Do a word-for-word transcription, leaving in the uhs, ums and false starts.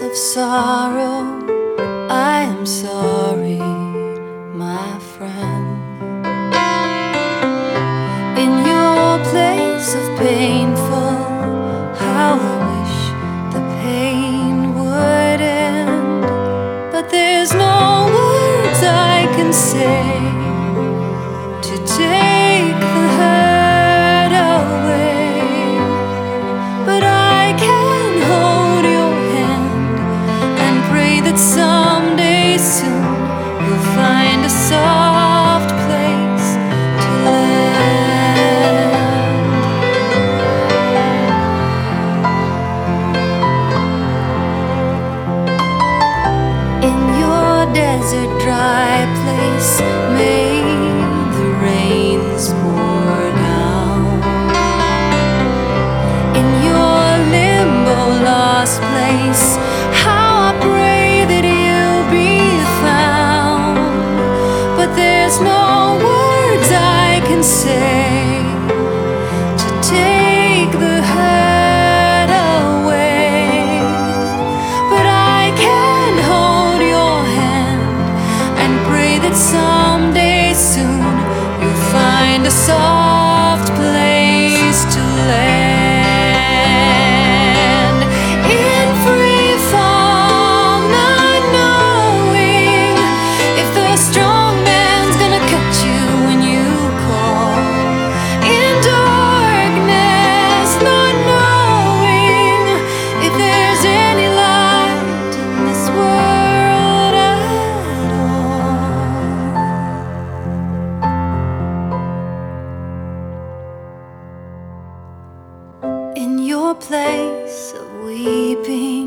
of sorrow, I am sorry, my friend. In your place of painful, how I wish the pain would end. But there's no words I can say to take the hurt away. But I can hold your hand and pray that someday soon you'll find a soft place to land. In your desert dry place, may the rains pour down. In your limbo lost place, how I pray that you'll be found. But there's no words I can say to take the hurt away. But I can hold your hand and pray that someday soon you'll find a soft place to land. In free fall, not knowing if the strong man's gonna cut you when you call. In darkness, not knowing if there's any light in this world at all. In your place of weeping,